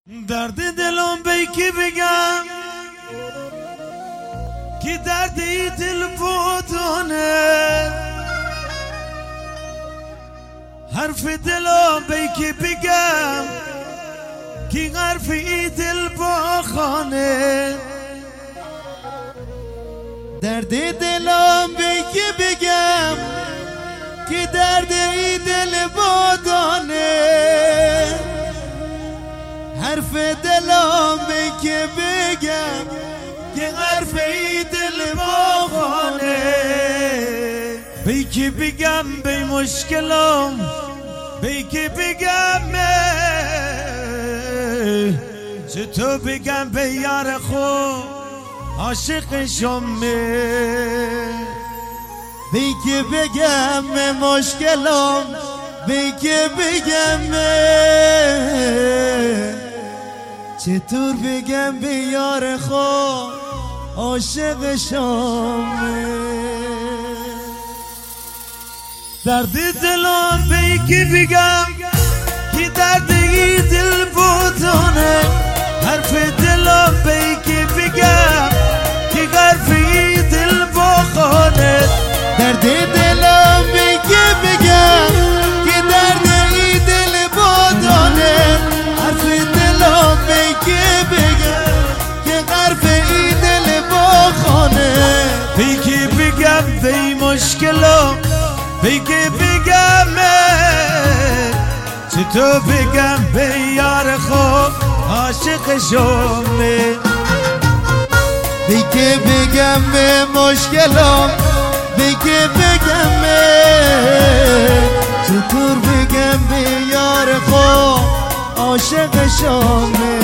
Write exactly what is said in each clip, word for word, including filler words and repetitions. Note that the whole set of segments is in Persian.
درد دلم به کی بگم که درد ای دل بودونه، حرف دلم به کی بگم که حرف ای دل بخانه. درد دلم به کی بگم که درد ای دل بودونه، حرف دلم به کی بگم که حرف ای دل بخانه. به کی بگم به مشکلم، به کی بگم چطور بگم به یار خود عاشق شمه. به کی بگم به مشکلم، به کی بگم چطور بگم به یار خود عاشق شمه. درد دلم به کی بگم که درد ای دل بودونه، حرف دلم به کی بگم که حرف ای دل بخانه. درد دلم به کی بگم که درد ای دل بودونه، حرف دلم به کی بگم که حرف ای دل بخانه. به کی بگم به مشکلم، به کی بگم چطور بگم به یار خود عاشق شمه. به کی بگم به مشکلم، به کی بگم چطور بگم به یار خود عاشق شمه.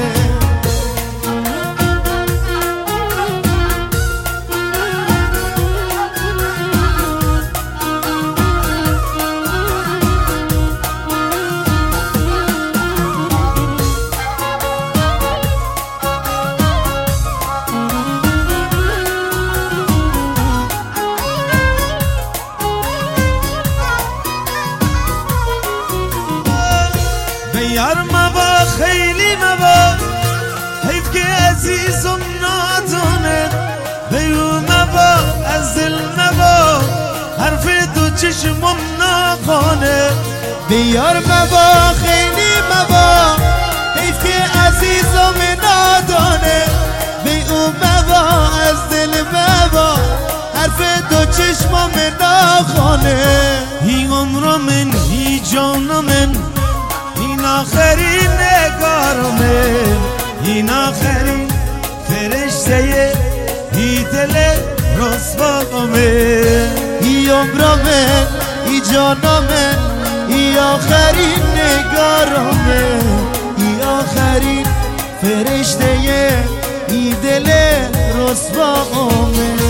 یار مبا خیلی مبا، حیف که عزیزم نادونه. به او مبا از دل مبا، حرف دو چشمم نخونه. به یار مبا خیلی مبا، حیف که عزیزم نادونه. به او مبا از دل مبا، حرف دو چشمم نخونه. ای عمر من، ای جان من، این آخرین نگارمه، این آخرین فرشته ای دل رسوامه. ای عمرمه، ای جانمه، ای آخرین نگارمه، ای آخرین فرشته ای دل رسوامه.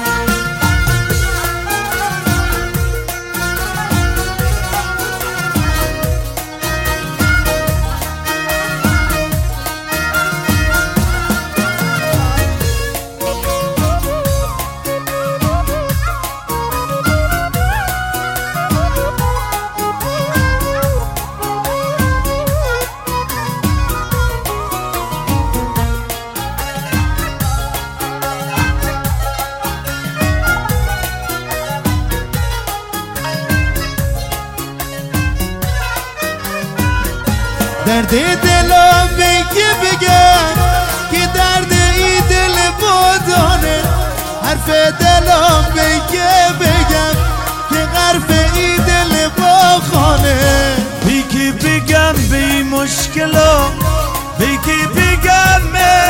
درد دلم به کی بگم که درد ای دل بودونه، حرف دلم به کی بگم که حرف ای دل بخانه. به کی بگم به مشکلم، به کی بگم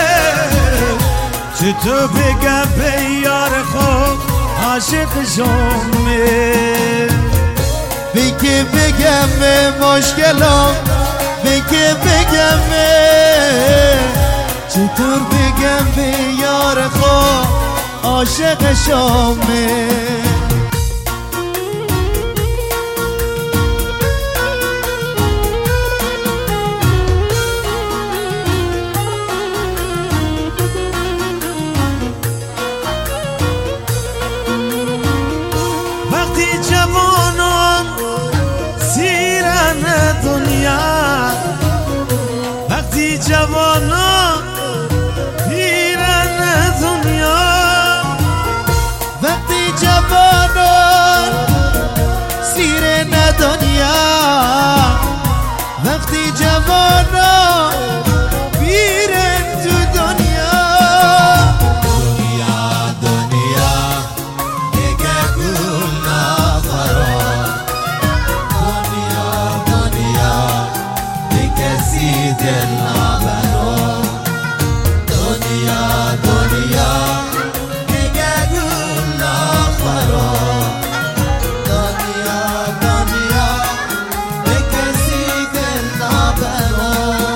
چطور بگم به یار خود عاشق شمه. به کی بگم به مشکلم، به کی بگم چطور بگم به یار خود عاشق شمه. وقتی جوانان سیرن دنیا، وقتی جوانا پیرن دنیا وقتی جوانان سیرن دنیا وقتی جوانان پیرن تو دنیا دنیا دنیا دیگه گل نخورم دنیا دنیا دیگه سی دل نبرم دنیا دنیا دیگه گل نخورم دنیا دنیا دیگه سی دل نبرم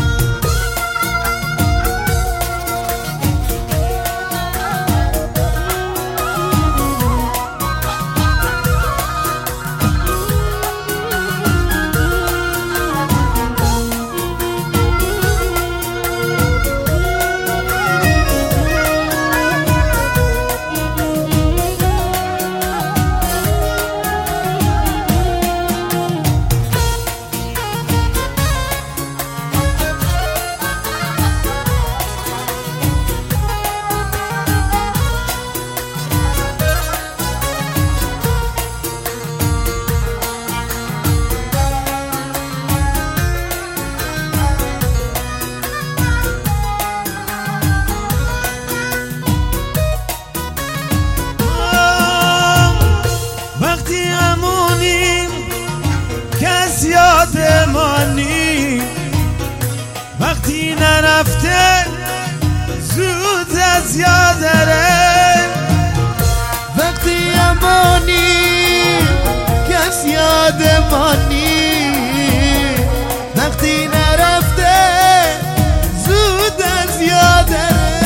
یادمانی وقتی نرفته زود از یادره وقتی امانی کس یادمانی وقتی نرفته زود از یادره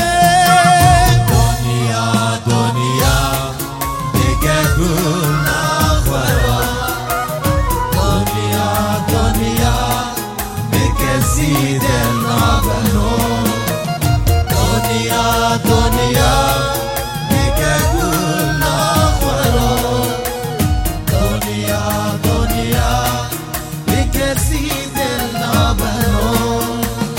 دنیا دنیا دیگه گل نخورم سی دل نبرم دنیا دنیا دیگه گل نخورم دنیا دنیا دیگه سی دل نبرم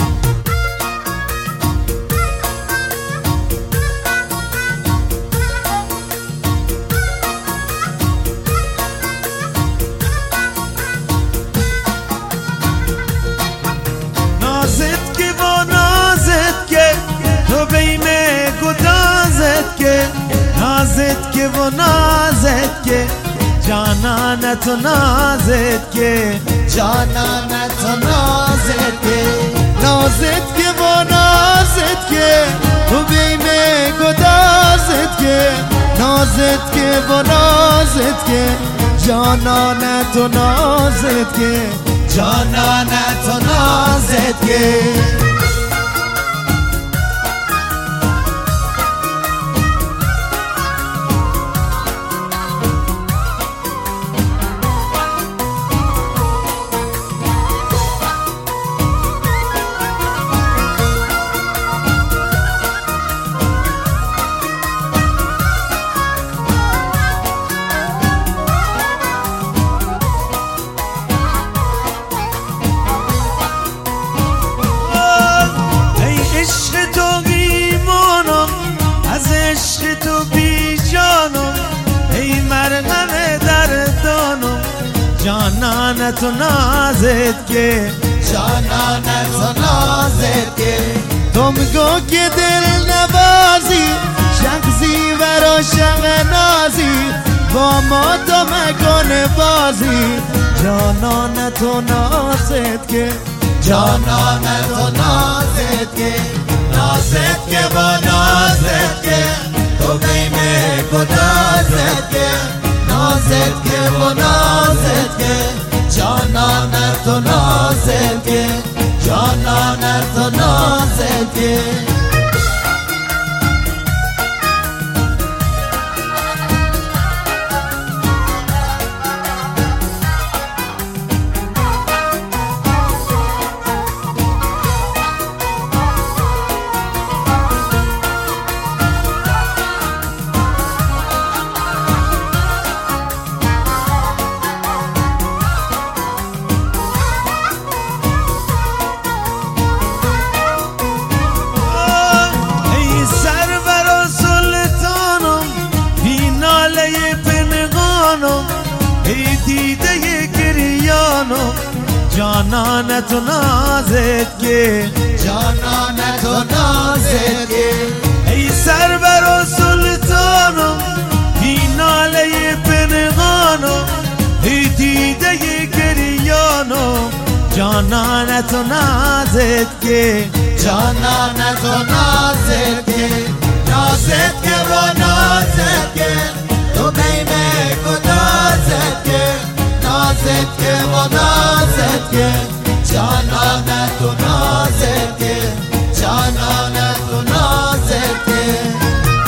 نازت که با نازت که تو بیمه گدازت که نازت که با نازت که جانان تو نازت که جانان تو نازت که نازت که با نازت که تو بیمه گدازت که نازت که با نازت که جانان تو نازت که جانان تو نازت که عشق تو بیمانم از عشق تو بی جانم ای مرهم دردانم جانان تو نازت که جانان تو نازت که تو میگو که دل نوازی شخصی و روشن نازی با ما تو مکن بازی جانان تو نازت که جانان تو نازت که نازت که با نازت که تو بیمه گدازت که نازت که با نازت که جانان تو نازت که جانان تو نازت که جانان تو نازت که جانان تو نازت که ای سرور و سلطانم ای ناله پنهانم ای دیده گریانم جانان تو نازت که جانان تو نازت که نازت که و نازت که تو بیمه کدازت که نازت که و نازت که جانان تو نازت که جانان تو نازت که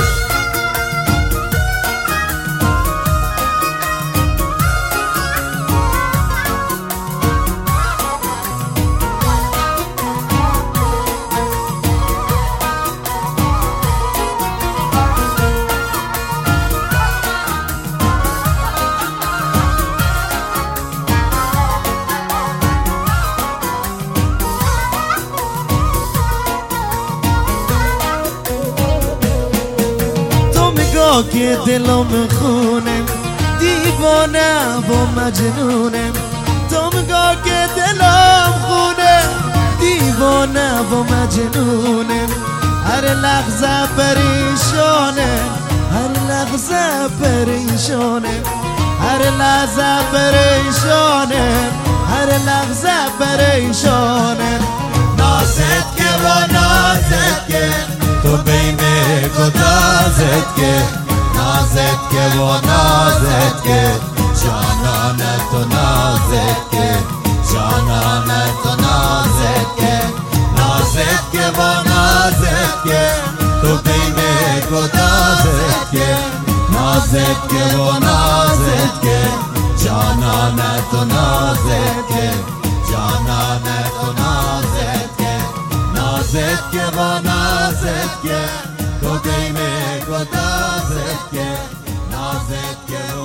که دلم خونم دیوانه و مجنونم تو میگه که دلم خونه دیوانه و مجنونم هر لحظه پریشانم هر لحظه پریشانم هر لحظه پریشانم هر لحظه پریشانم نازت که و نازت که تو بیمه کدازت که نازت که و نازت که جانان تو نازت که جانان تو نازت که نازت که و نازت که تو بیمه کدازت که نازت که و نازت که جانان تو نازت که جانان تو نازت که نازت که و نازت که تو دیمه کدازت که نازت که